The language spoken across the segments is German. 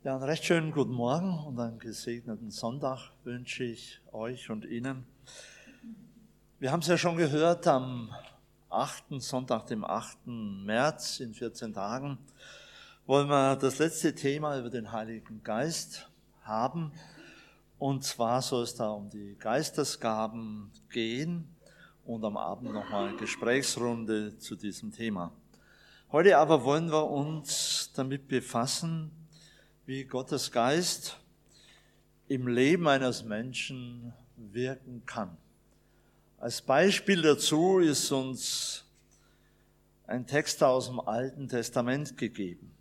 Ja, einen recht schönen guten Morgen und einen gesegneten Sonntag wünsche ich euch und Ihnen. Wir haben es ja schon gehört, am 8. Sonntag, dem 8. März, in 14 Tagen, wollen wir das letzte Thema über den Heiligen Geist haben. Und zwar soll es da um die Geistesgaben gehen und am Abend nochmal eine Gesprächsrunde zu diesem Thema. Heute aber wollen wir uns damit befassen, wie Gottes Geist im Leben eines Menschen wirken kann. Als Beispiel dazu ist uns ein Text aus dem Alten Testament gegeben.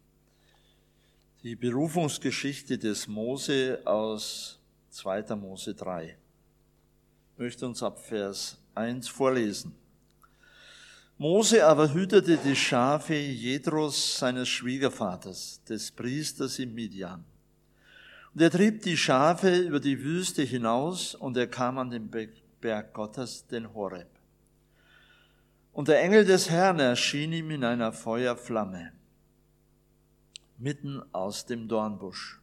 Die Berufungsgeschichte des Mose aus 2. Mose 3. Ich möchte uns ab Vers 1 vorlesen. Mose aber hütete die Schafe Jethros, seines Schwiegervaters, des Priesters in Midian. Und er trieb die Schafe über die Wüste hinaus, und er kam an den Berg Gottes, den Horeb. Und der Engel des Herrn erschien ihm in einer Feuerflamme, mitten aus dem Dornbusch.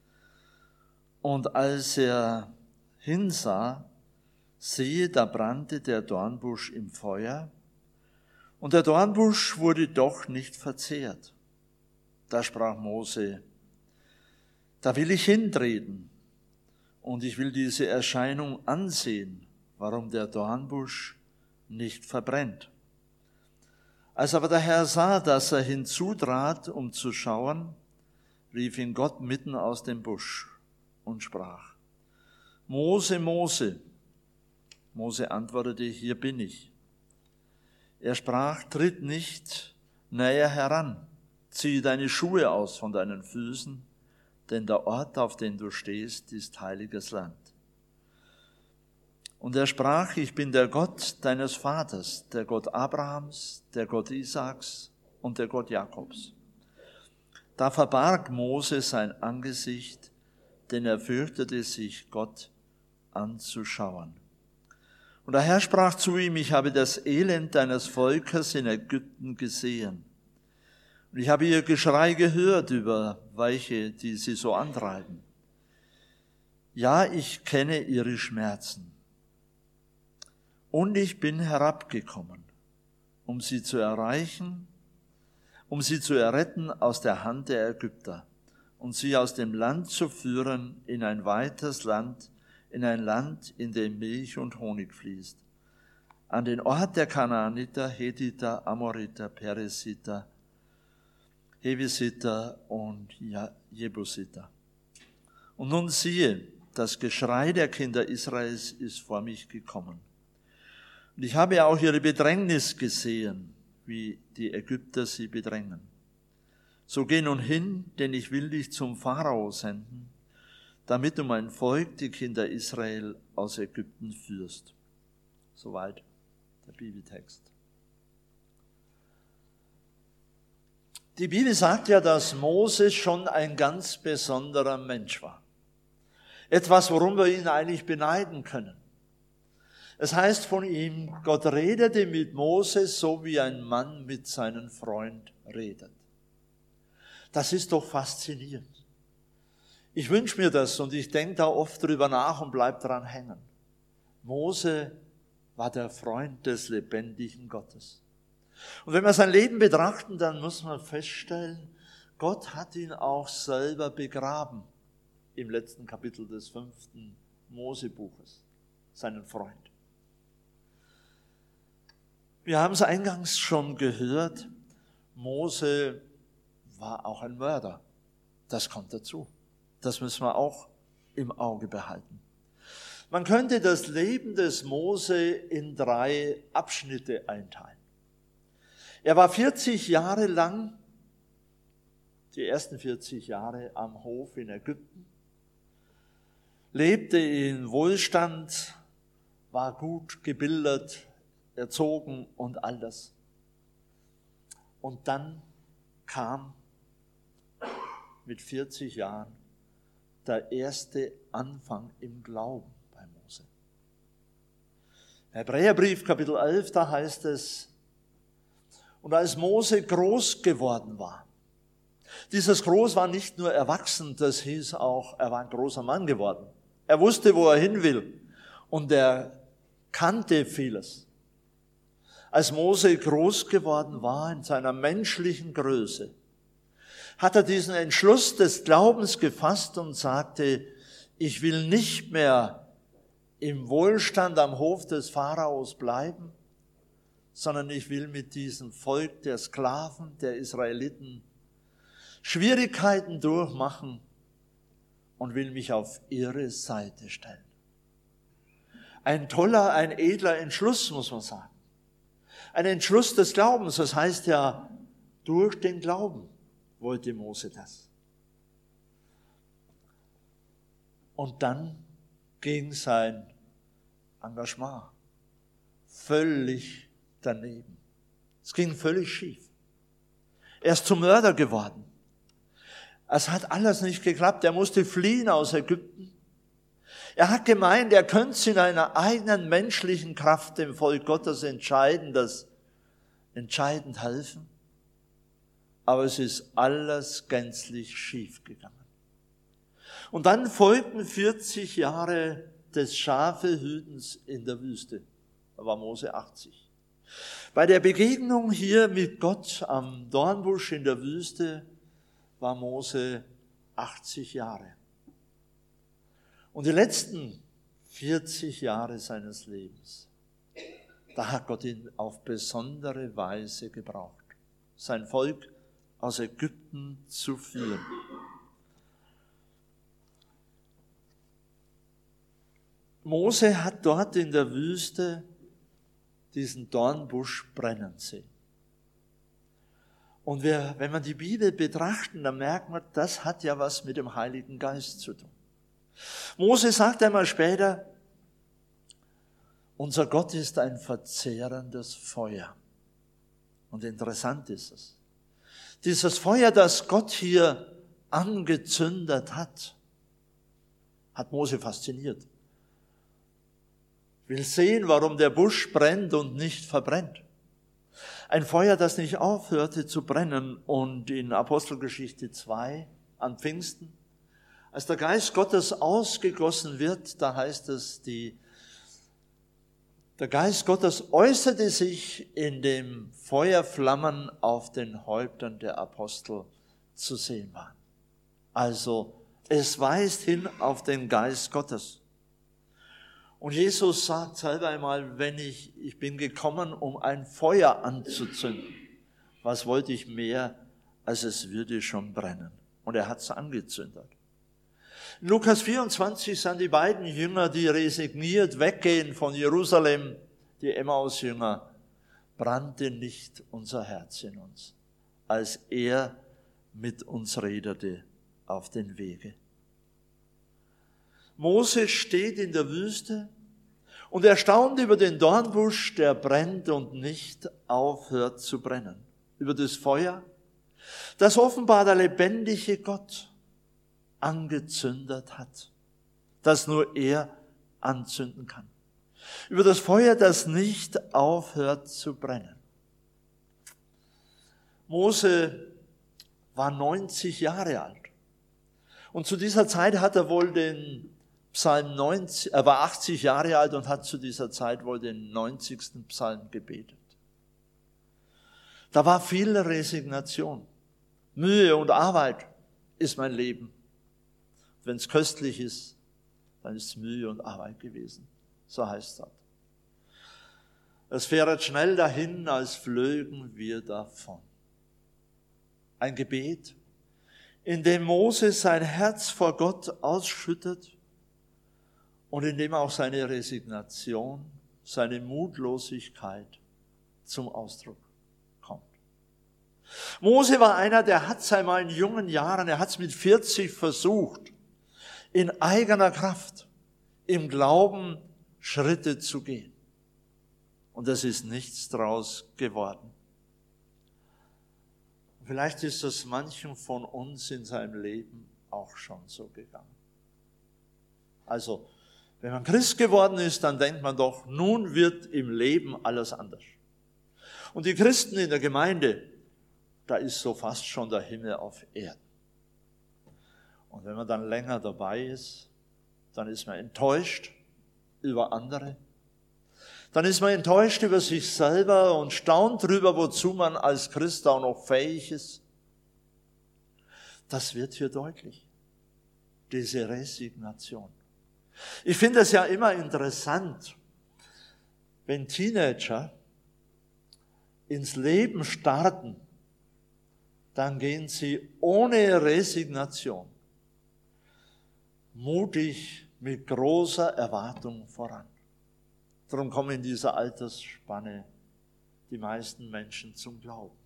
Und als er hinsah, siehe, da brannte der Dornbusch im Feuer, und der Dornbusch wurde doch nicht verzehrt. Da sprach Mose: Da will ich hintreten, und ich will diese Erscheinung ansehen, warum der Dornbusch nicht verbrennt. Als aber der Herr sah, dass er hinzutrat, um zu schauen, rief ihn Gott mitten aus dem Busch und sprach: Mose, Mose. Mose antwortete: Hier bin ich. Er sprach: Tritt nicht näher heran, ziehe deine Schuhe aus von deinen Füßen, denn der Ort, auf dem du stehst, ist heiliges Land. Und er sprach: Ich bin der Gott deines Vaters, der Gott Abrahams, der Gott Isaaks und der Gott Jakobs. Da verbarg Mose sein Angesicht, denn er fürchtete sich, Gott anzuschauen. Und der Herr sprach zu ihm: Ich habe das Elend deines Volkes in Ägypten gesehen. Und ich habe ihr Geschrei gehört über welche, die sie so antreiben. Ja, ich kenne ihre Schmerzen. Und ich bin herabgekommen, um sie zu erreichen, um sie zu erretten aus der Hand der Ägypter und sie aus dem Land zu führen in ein weites Land, in ein Land, in dem Milch und Honig fließt, an den Ort der Kanaaniter, Hethiter, Amoriter, Peresiter, Hevisiter und Jebusiter. Und nun siehe, das Geschrei der Kinder Israels ist vor mich gekommen. Und ich habe auch ihre Bedrängnis gesehen, wie die Ägypter sie bedrängen. So geh nun hin, denn ich will dich zum Pharao senden, damit du mein Volk, die Kinder Israel, aus Ägypten führst. Soweit der Bibeltext. Die Bibel sagt ja, dass Mose schon ein ganz besonderer Mensch war. Etwas, worum wir ihn eigentlich beneiden können. Es heißt von ihm, Gott redete mit Mose so, wie ein Mann mit seinem Freund redet. Das ist doch faszinierend. Ich wünsche mir das und ich denke da oft drüber nach und bleib dran hängen. Mose war der Freund des lebendigen Gottes. Und wenn wir sein Leben betrachten, dann muss man feststellen, Gott hat ihn auch selber begraben im letzten Kapitel des 5. Mosebuches, seinen Freund. Wir haben es eingangs schon gehört, Mose war auch ein Mörder. Das kommt dazu. Das müssen wir auch im Auge behalten. Man könnte das Leben des Mose in 3 Abschnitte einteilen. Er war 40 Jahre lang, die ersten 40 Jahre am Hof in Ägypten, lebte in Wohlstand, war gut gebildet, erzogen und all das. Und dann kam mit 40 Jahren der erste Anfang im Glauben bei Mose. Hebräerbrief Kapitel 11, da heißt es: Und als Mose groß geworden war Dieses Groß war nicht nur erwachsen, das hieß auch, er war ein großer Mann geworden. Er wusste, wo er hin will und er kannte vieles. Als Mose groß geworden war in seiner menschlichen Größe, hat er diesen Entschluss des Glaubens gefasst und sagte, ich will nicht mehr im Wohlstand am Hof des Pharaos bleiben, sondern ich will mit diesem Volk der Sklaven, der Israeliten, Schwierigkeiten durchmachen und will mich auf ihre Seite stellen. Ein toller, ein edler Entschluss, muss man sagen. Ein Entschluss des Glaubens, das heißt ja, durch den Glauben wollte Mose das. Und dann ging sein Engagement völlig daneben. Es ging völlig schief. Er ist zum Mörder geworden. Es hat alles nicht geklappt. Er musste fliehen aus Ägypten. Er hat gemeint, er könnte in einer eigenen menschlichen Kraft dem Volk Gottes entscheidend helfen. Aber es ist alles gänzlich schief gegangen. Und dann folgten 40 Jahre des Schafehütens in der Wüste. Da war Mose 80. Bei der Begegnung hier mit Gott am Dornbusch in der Wüste war Mose 80 Jahre. Und die letzten 40 Jahre seines Lebens, da hat Gott ihn auf besondere Weise gebraucht, sein Volk aus Ägypten zu führen. Mose hat dort in der Wüste diesen Dornbusch brennen sehen. Und wenn man die Bibel betrachten, dann merkt man, das hat ja was mit dem Heiligen Geist zu tun. Mose sagt einmal später, unser Gott ist ein verzehrendes Feuer. Und interessant ist es. Dieses Feuer, das Gott hier angezündet hat Mose fasziniert. Will sehen, warum der Busch brennt und nicht verbrennt. Ein Feuer, das nicht aufhörte zu brennen. Und in Apostelgeschichte 2 an Pfingsten, als der Geist Gottes ausgegossen wird, da heißt es, der Geist Gottes äußerte sich in dem Feuerflammen auf den Häuptern der Apostel zu sehen waren. Also, es weist hin auf den Geist Gottes. Und Jesus sagt selber einmal, ich bin gekommen, um ein Feuer anzuzünden. Was wollte ich mehr, als es würde schon brennen? Und er hat es angezündet. In Lukas 24 sind die beiden Jünger, die resigniert weggehen von Jerusalem, die Emmaus-Jünger, brannte nicht unser Herz in uns, als er mit uns redete auf den Wege. Mose steht in der Wüste und er staunt über den Dornbusch, der brennt und nicht aufhört zu brennen. Über das Feuer, das offenbar der lebendige Gott angezündet hat, das nur er anzünden kann. Über das Feuer, das nicht aufhört zu brennen. Mose war 90 Jahre alt. Und zu dieser Zeit hat er wohl den Psalm 90, er war 80 Jahre alt und hat zu dieser Zeit wohl den 90. Psalm gebetet. Da war viel Resignation. Mühe und Arbeit ist mein Leben. Wenn es köstlich ist, dann ist es Mühe und Arbeit gewesen. So heißt das. Es fährt schnell dahin, als flögen wir davon. Ein Gebet, in dem Mose sein Herz vor Gott ausschüttet und in dem auch seine Resignation, seine Mutlosigkeit zum Ausdruck kommt. Mose war einer, der hat es einmal in jungen Jahren, er hat es mit 40 versucht, in eigener Kraft, im Glauben Schritte zu gehen. Und es ist nichts draus geworden. Vielleicht ist das manchem von uns in seinem Leben auch schon so gegangen. Also, wenn man Christ geworden ist, dann denkt man doch, nun wird im Leben alles anders. Und die Christen in der Gemeinde, da ist so fast schon der Himmel auf Erden. Und wenn man dann länger dabei ist, dann ist man enttäuscht über andere. Dann ist man enttäuscht über sich selber und staunt darüber, wozu man als Christ auch noch fähig ist. Das wird hier deutlich, diese Resignation. Ich finde es ja immer interessant, wenn Teenager ins Leben starten, dann gehen sie ohne Resignation mutig mit großer Erwartung voran. Darum kommen in dieser Altersspanne die meisten Menschen zum Glauben.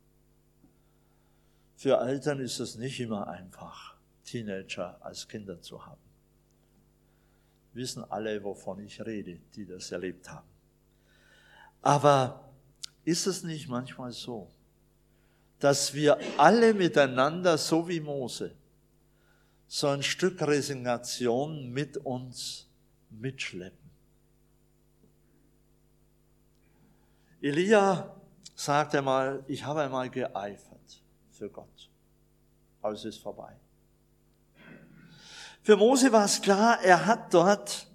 Für Eltern ist es nicht immer einfach, Teenager als Kinder zu haben. Wissen alle, wovon ich rede, die das erlebt haben. Aber ist es nicht manchmal so, dass wir alle miteinander, so wie Mose, so ein Stück Resignation mit uns mitschleppen? Elia sagt einmal, ich habe einmal geeifert für Gott, aber es ist vorbei. Für Mose war es klar, er hat dort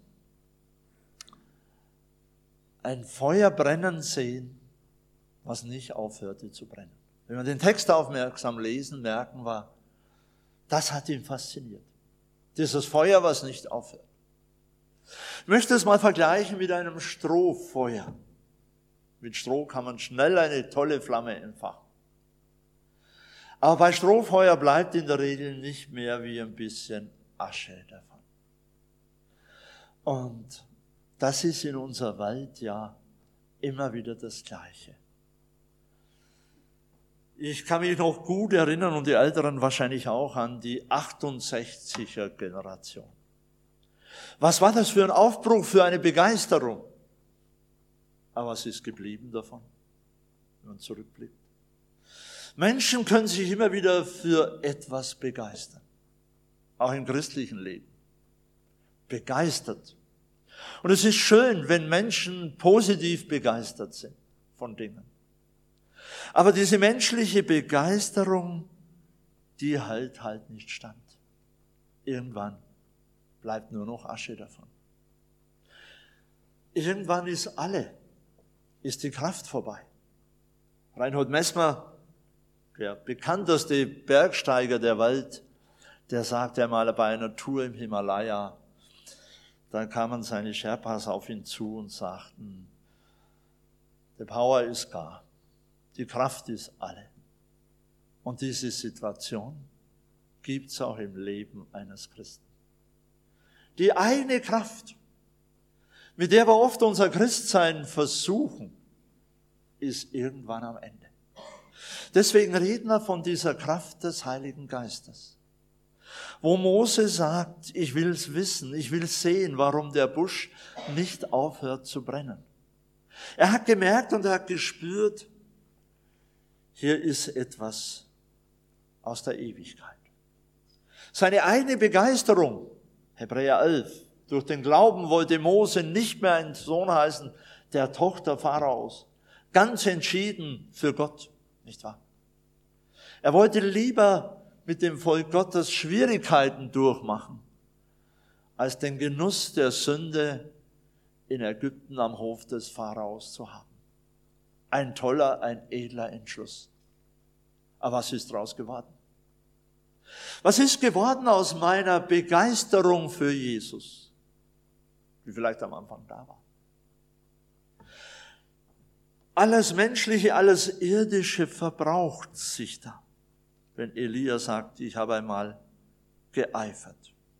ein Feuer brennen sehen, was nicht aufhörte zu brennen. Wenn wir den Text aufmerksam lesen, merken wir, das hat ihn fasziniert. Dieses Feuer, was nicht aufhört. Ich möchte es mal vergleichen mit einem Strohfeuer. Mit Stroh kann man schnell eine tolle Flamme entfachen. Aber bei Strohfeuer bleibt in der Regel nicht mehr wie ein bisschen Asche davon. Und das ist in unserer Welt ja immer wieder das Gleiche. Ich kann mich noch gut erinnern und die Älteren wahrscheinlich auch an die 68er Generation. Was war das für ein Aufbruch, für eine Begeisterung? Aber was ist geblieben davon, wenn man zurückblickt? Menschen können sich immer wieder für etwas begeistern. Auch im christlichen Leben. Begeistert. Und es ist schön, wenn Menschen positiv begeistert sind von Dingen. Aber diese menschliche Begeisterung, die hält halt nicht stand. Irgendwann bleibt nur noch Asche davon. Irgendwann ist die Kraft vorbei. Reinhold Messmer, der bekannteste Bergsteiger der Welt, der sagte einmal bei einer Tour im Himalaya, da kamen seine Sherpas auf ihn zu und sagten, the power is gar, die Kraft ist alle. Und diese Situation gibt es auch im Leben eines Christen. Die eine Kraft, mit der wir oft unser Christsein versuchen, ist irgendwann am Ende. Deswegen reden wir von dieser Kraft des Heiligen Geistes. Wo Mose sagt, ich will es wissen, ich will sehen, warum der Busch nicht aufhört zu brennen. Er hat gemerkt und er hat gespürt, hier ist etwas aus der Ewigkeit. Seine eigene Begeisterung, Hebräer 11, durch den Glauben wollte Mose nicht mehr einen Sohn heißen der Tochter Pharaos. Ganz entschieden für Gott, nicht wahr? Er wollte lieber mit dem Volk Gottes Schwierigkeiten durchmachen, als den Genuss der Sünde in Ägypten am Hof des Pharaos zu haben. Ein toller, ein edler Entschluss. Aber was ist daraus geworden? Was ist geworden aus meiner Begeisterung für Jesus, die vielleicht am Anfang da war? Alles Menschliche, alles Irdische verbraucht sich da, wenn Elia sagt, ich habe einmal geeifert.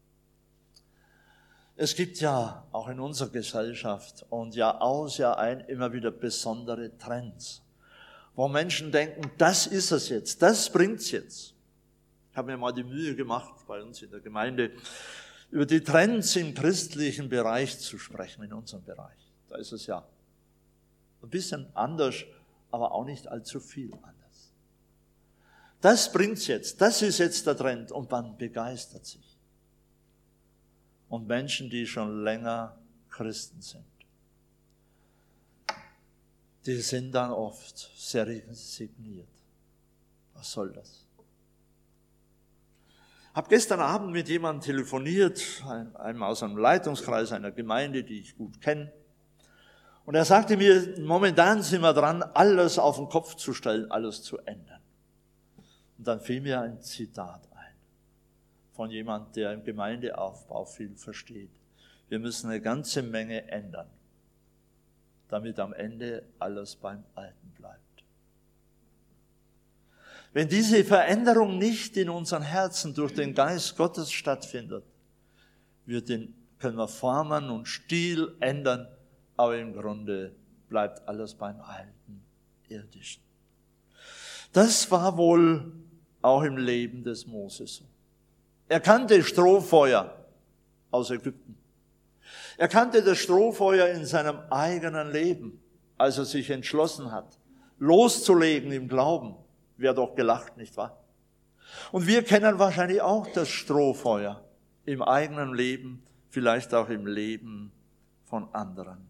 Es gibt ja auch in unserer Gesellschaft und Jahr aus, Jahr ein immer wieder besondere Trends, wo Menschen denken, das ist es jetzt, das bringt's jetzt. Ich habe mir mal die Mühe gemacht, bei uns in der Gemeinde, über die Trends im christlichen Bereich zu sprechen, in unserem Bereich. Da ist es ja ein bisschen anders, aber auch nicht allzu viel anders. Das bringt's jetzt, das ist jetzt der Trend und man begeistert sich. Und Menschen, die schon länger Christen sind, die sind dann oft sehr resigniert. Was soll das? Ich habe gestern Abend mit jemandem telefoniert, einem aus einem Leitungskreis einer Gemeinde, die ich gut kenne. Und er sagte mir, momentan sind wir dran, alles auf den Kopf zu stellen, alles zu ändern. Und dann fiel mir ein Zitat ein von jemandem, der im Gemeindeaufbau viel versteht. Wir müssen eine ganze Menge ändern, damit am Ende alles beim Alten bleibt. Wenn diese Veränderung nicht in unseren Herzen durch den Geist Gottes stattfindet, können wir Formen und Stil ändern, aber im Grunde bleibt alles beim Alten, Irdischen. Das war wohl auch im Leben des Moses so. Er kannte Strohfeuer aus Ägypten. Er kannte das Strohfeuer in seinem eigenen Leben, als er sich entschlossen hat, loszulegen im Glauben. Wäre doch gelacht, nicht wahr? Und wir kennen wahrscheinlich auch das Strohfeuer im eigenen Leben, vielleicht auch im Leben von anderen.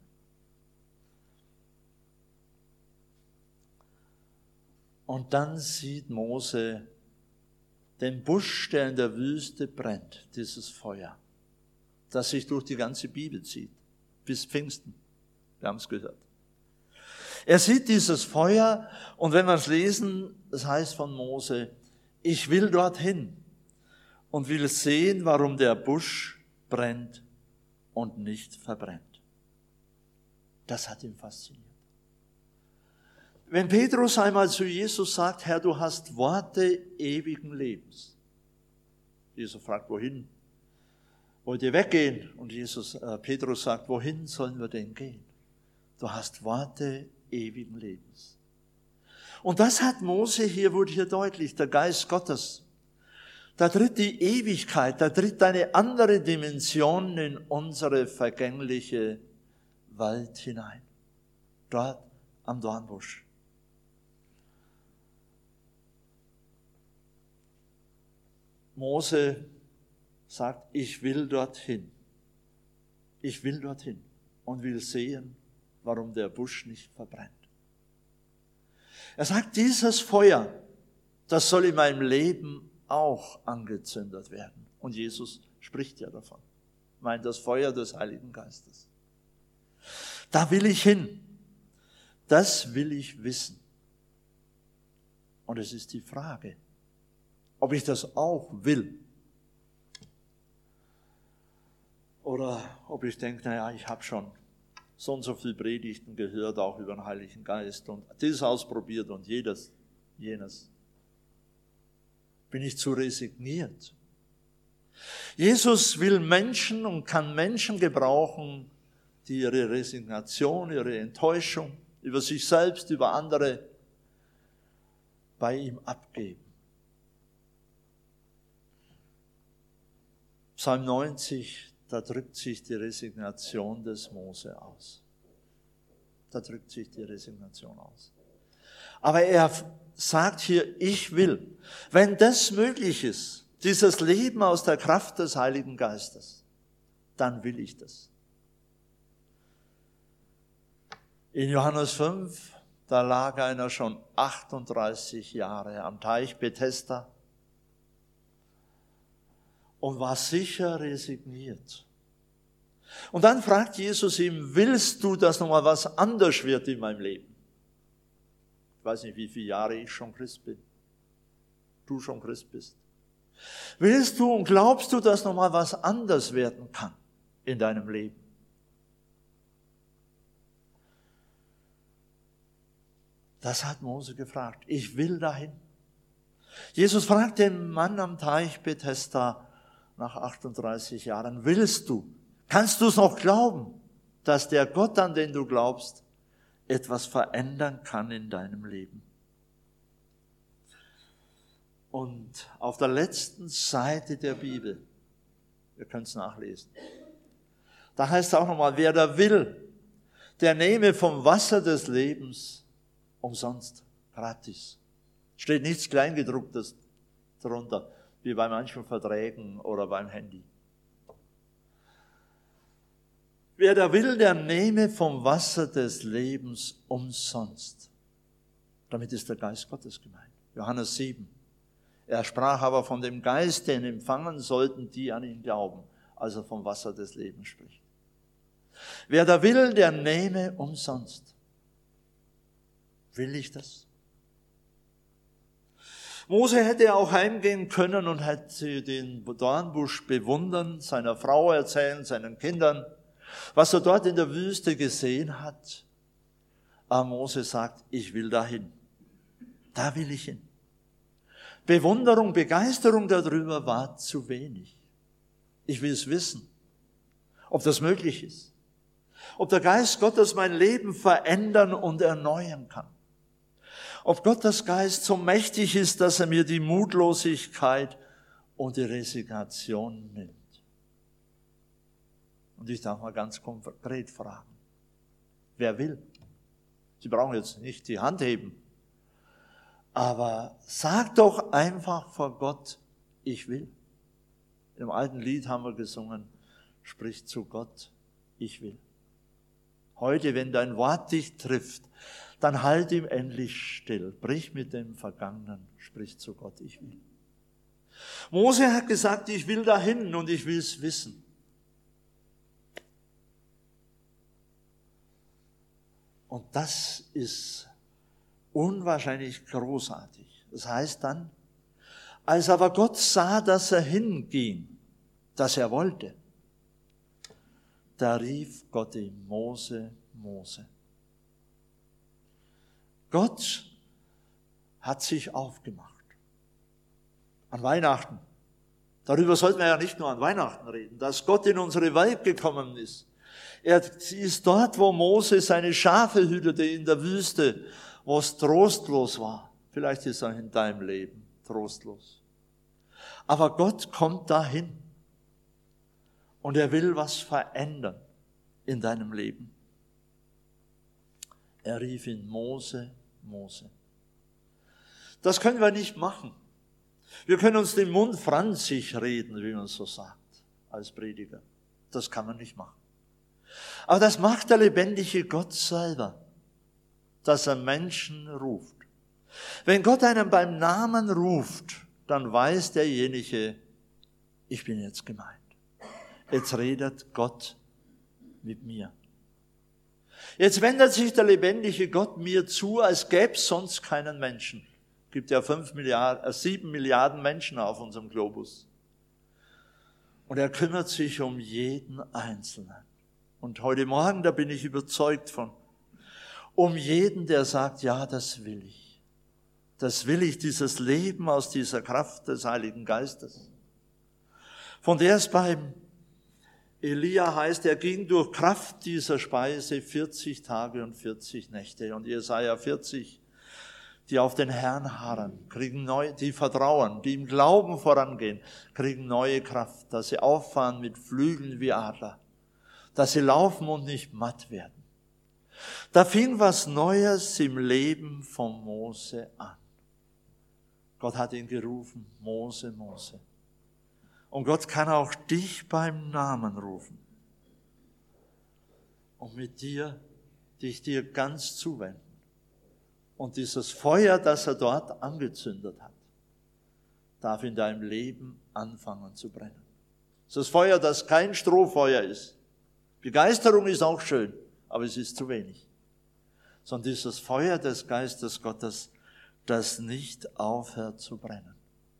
Und dann sieht Mose den Busch, der in der Wüste brennt, dieses Feuer, das sich durch die ganze Bibel zieht, bis Pfingsten. Wir haben es gehört. Er sieht dieses Feuer und wenn wir es lesen, das heißt von Mose, ich will dorthin und will sehen, warum der Busch brennt und nicht verbrennt. Das hat ihn fasziniert. Wenn Petrus einmal zu Jesus sagt, Herr, du hast Worte ewigen Lebens. Jesus fragt, wohin? Wollt ihr weggehen? Und Petrus sagt, wohin sollen wir denn gehen? Du hast Worte ewigen Lebens. Und das hat Mose wurde hier deutlich, der Geist Gottes. Da tritt die Ewigkeit, da tritt eine andere Dimension in unsere vergängliche Welt hinein. Dort am Dornbusch. Mose sagt, ich will dorthin. Ich will dorthin und will sehen, warum der Busch nicht verbrennt. Er sagt, dieses Feuer, das soll in meinem Leben auch angezündet werden. Und Jesus spricht ja davon. Meint das Feuer des Heiligen Geistes. Da will ich hin. Das will ich wissen. Und es ist die Frage, ob ich das auch will. Oder ob ich denke, naja, ich habe schon so und so viele Predigten gehört, auch über den Heiligen Geist und das ausprobiert und jenes. Bin ich zu resigniert? Jesus will Menschen und kann Menschen gebrauchen, die ihre Resignation, ihre Enttäuschung über sich selbst, über andere bei ihm abgeben. Psalm 90, da drückt sich die Resignation des Mose aus. Da drückt sich die Resignation aus. Aber er sagt hier, ich will. Wenn das möglich ist, dieses Leben aus der Kraft des Heiligen Geistes, dann will ich das. In Johannes 5, da lag einer schon 38 Jahre am Teich Bethesda und war sicher resigniert. Und dann fragt Jesus ihm, willst du, dass nochmal was anders wird in meinem Leben? Ich weiß nicht, wie viele Jahre ich schon Christ bin. Du schon Christ bist. Willst du und glaubst du, dass nochmal was anders werden kann in deinem Leben? Das hat Mose gefragt. Ich will dahin. Jesus fragt den Mann am Teich Bethesda nach 38 Jahren, willst du? Kannst du es noch glauben, dass der Gott, an den du glaubst, etwas verändern kann in deinem Leben? Und auf der letzten Seite der Bibel, ihr könnt es nachlesen, da heißt es auch nochmal, wer da will, der nehme vom Wasser des Lebens umsonst, gratis. Steht nichts Kleingedrucktes darunter, wie bei manchen Verträgen oder beim Handy. Wer da will, der nehme vom Wasser des Lebens umsonst. Damit ist der Geist Gottes gemeint. Johannes 7. Er sprach aber von dem Geist, den empfangen sollten, die an ihn glauben, also vom Wasser des Lebens spricht. Wer da will, der nehme umsonst. Will ich das? Mose hätte auch heimgehen können und hätte den Dornbusch bewundern, seiner Frau erzählen, seinen Kindern, was er dort in der Wüste gesehen hat. Aber Mose sagt, ich will dahin. Da will ich hin. Bewunderung, Begeisterung darüber war zu wenig. Ich will es wissen, ob das möglich ist. Ob der Geist Gottes mein Leben verändern und erneuern kann. Ob Gottes Geist so mächtig ist, dass er mir die Mutlosigkeit und die Resignation nimmt. Und ich darf mal ganz konkret fragen, wer will? Sie brauchen jetzt nicht die Hand heben, aber sag doch einfach vor Gott, ich will. Im alten Lied haben wir gesungen, sprich zu Gott, ich will. Heute, wenn dein Wort dich trifft, dann halt ihm endlich still. Brich mit dem Vergangenen, sprich zu Gott, ich will. Mose hat gesagt, ich will dahin und ich will es wissen. Und das ist unwahrscheinlich großartig. Das heißt dann, als aber Gott sah, dass er hinging, dass er wollte, da rief Gott ihm, Mose, Mose. Gott hat sich aufgemacht. An Weihnachten. Darüber sollten wir ja nicht nur an Weihnachten reden, dass Gott in unsere Welt gekommen ist. Er ist dort, wo Mose seine Schafe hütete in der Wüste, wo es trostlos war. Vielleicht ist er in deinem Leben trostlos. Aber Gott kommt dahin. Und er will was verändern in deinem Leben. Er rief ihn Mose, Mose. Das können wir nicht machen. Wir können uns den Mund franzig reden, wie man so sagt, als Prediger. Das kann man nicht machen. Aber das macht der lebendige Gott selber, dass er Menschen ruft. Wenn Gott einen beim Namen ruft, dann weiß derjenige, ich bin jetzt gemeint. Jetzt redet Gott mit mir. Jetzt wendet sich der lebendige Gott mir zu, als gäbe es sonst keinen Menschen. Es gibt ja 7 Milliarden Menschen auf unserem Globus. Und er kümmert sich um jeden Einzelnen. Und heute Morgen, da bin ich überzeugt von, um jeden, der sagt, ja, das will ich. Das will ich, dieses Leben aus dieser Kraft des Heiligen Geistes. Von der es beim Elia heißt, er ging durch Kraft dieser Speise 40 Tage und 40 Nächte. Und Jesaja 40, die auf den Herrn harren, kriegen neu, die vertrauen, die im Glauben vorangehen, kriegen neue Kraft, dass sie auffahren mit Flügeln wie Adler, dass sie laufen und nicht matt werden. Da fing was Neues im Leben von Mose an. Gott hat ihn gerufen, Mose, Mose. Und Gott kann auch dich beim Namen rufen. Und mit dir, dich dir ganz zuwenden. Und dieses Feuer, das er dort angezündet hat, darf in deinem Leben anfangen zu brennen. Das Feuer, das kein Strohfeuer ist. Begeisterung ist auch schön, aber es ist zu wenig. Sondern dieses Feuer des Geistes Gottes, das nicht aufhört zu brennen.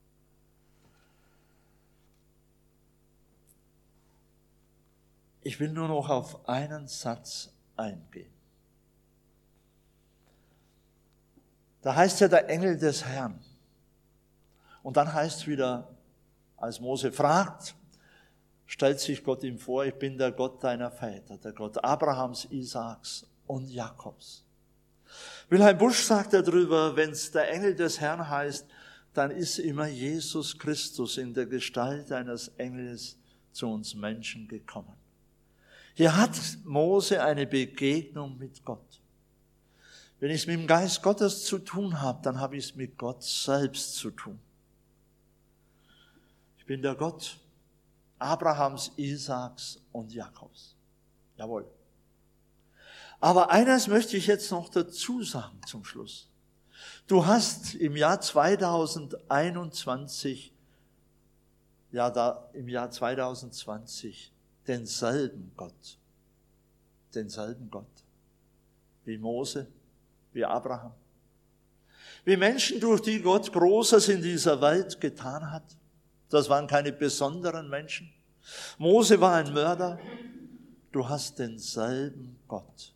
Ich will nur noch auf einen Satz eingehen. Da heißt ja der Engel des Herrn. Und dann heißt es wieder, als Mose fragt, stellt sich Gott ihm vor, ich bin der Gott deiner Väter, der Gott Abrahams, Isaaks und Jakobs. Wilhelm Busch sagt darüber, wenn es der Engel des Herrn heißt, dann ist immer Jesus Christus in der Gestalt eines Engels zu uns Menschen gekommen. Hier hat Mose eine Begegnung mit Gott. Wenn ich es mit dem Geist Gottes zu tun habe, dann habe ich es mit Gott selbst zu tun. Ich bin der Gott Abrahams, Isaaks und Jakobs. Jawohl. Aber eines möchte ich jetzt noch dazu sagen zum Schluss. Du hast im Jahr 2021, denselben Gott, wie Mose, wie Abraham, wie Menschen, durch die Gott Großes in dieser Welt getan hat. Das waren keine besonderen Menschen. Mose war ein Mörder. Du hast denselben Gott.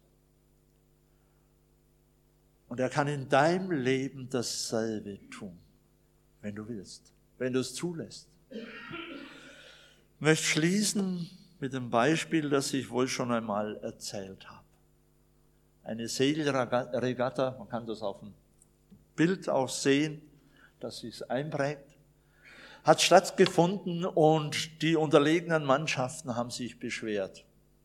Und er kann in deinem Leben dasselbe tun, wenn du willst, wenn du es zulässt. Ich möchte schließen mit dem Beispiel, das ich wohl schon einmal erzählt habe. Eine Segelregatta, man kann das auf dem Bild auch sehen, dass sich es einprägt, hat stattgefunden und die unterlegenen Mannschaften haben sich beschwert,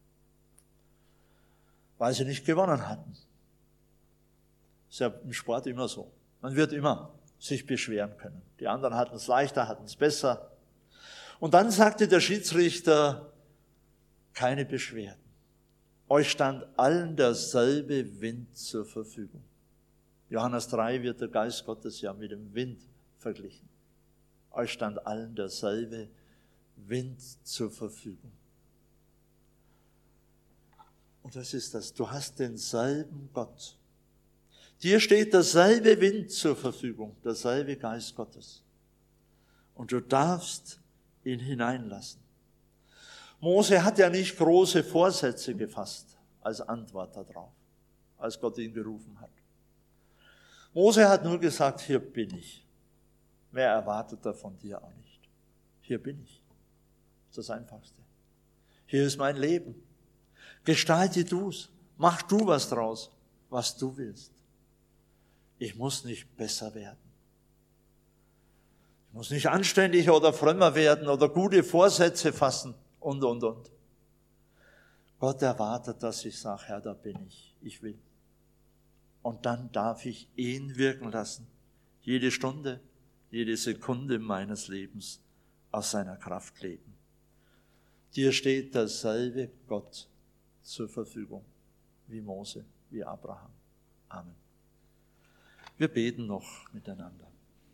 weil sie nicht gewonnen hatten. Das ist ja im Sport immer so. Man wird immer sich beschweren können. Die anderen hatten es leichter, hatten es besser. Und dann sagte der Schiedsrichter, keine Beschwerden. Euch stand allen derselbe Wind zur Verfügung. Johannes 3 wird der Geist Gottes ja mit dem Wind verglichen. Euch stand allen derselbe Wind zur Verfügung. Und das ist das, du hast denselben Gott. Dir steht derselbe Wind zur Verfügung, derselbe Geist Gottes. Und du darfst ihn hineinlassen. Mose hat ja nicht große Vorsätze gefasst als Antwort darauf, als Gott ihn gerufen hat. Mose hat nur gesagt, hier bin ich. Mehr erwartet er von dir auch nicht. Hier bin ich. Das ist das Einfachste. Hier ist mein Leben. Gestalte du's. Mach du was draus, was du willst. Ich muss nicht besser werden. Ich muss nicht anständiger oder frömmer werden oder gute Vorsätze fassen und. Gott erwartet, dass ich sage, Herr, da bin ich. Ich will. Und dann darf ich ihn wirken lassen. Jede Stunde, jede Sekunde meines Lebens aus seiner Kraft leben. Dir steht derselbe Gott zur Verfügung, wie Mose, wie Abraham. Amen. Wir beten noch miteinander.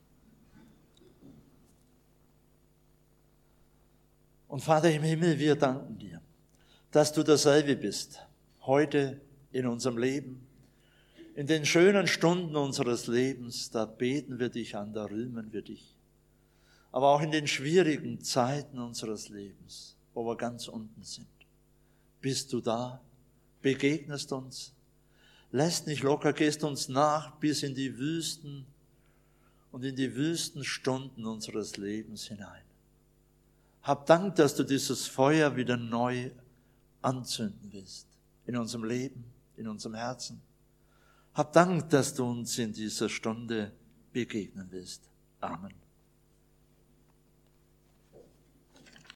Und Vater im Himmel, wir danken dir, dass du derselbe bist, heute in unserem Leben. In den schönen Stunden unseres Lebens, da beten wir dich an, da rühmen wir dich. Aber auch in den schwierigen Zeiten unseres Lebens, wo wir ganz unten sind, bist du da, begegnest uns, lässt nicht locker, gehst uns nach bis in die Wüsten und in die Wüstenstunden unseres Lebens hinein. Hab Dank, dass du dieses Feuer wieder neu anzünden willst, in unserem Leben, in unserem Herzen. Hab Dank, dass du uns in dieser Stunde begegnen willst. Amen.